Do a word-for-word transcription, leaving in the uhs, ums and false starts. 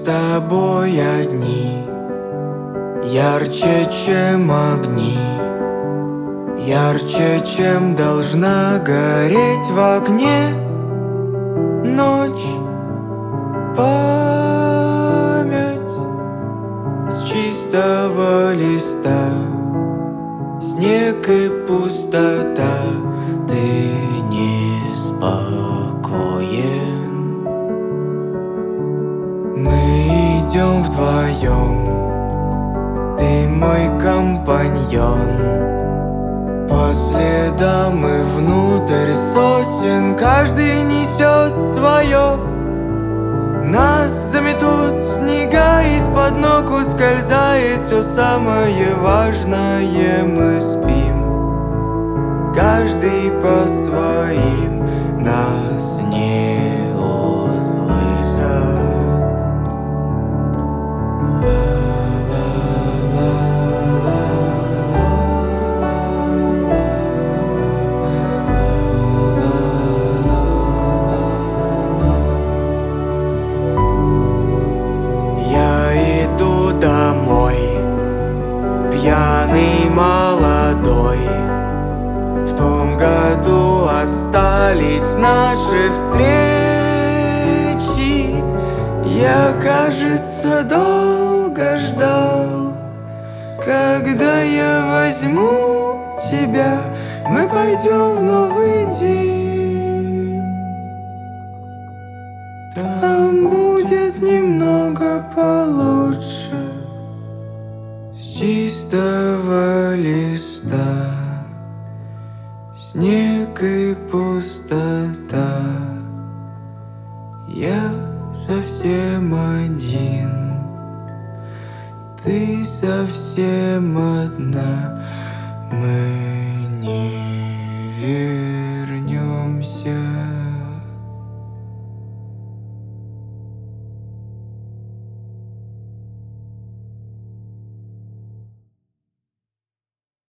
тобой одни, ярче, чем огни, ярче, чем должна гореть в окне ночь. Память с чистого листа, снег и пустота. Ты неспокоен. Мы идем вдвоем, ты мой компаньон. По следам и внутрь сосен каждый несет свое. Нас заметут снега, из-под ног ускользает все самое важное. Мы спим, каждый по своим, нас не услышат. Домой, пьяный, молодой. В том году остались наши встречи. Я, кажется, долго ждал, когда я возьму тебя. Мы пойдем в новый день, там будет немного получше. С чистого листа снег и пустота. Я совсем один, ты совсем одна. Мы не верим.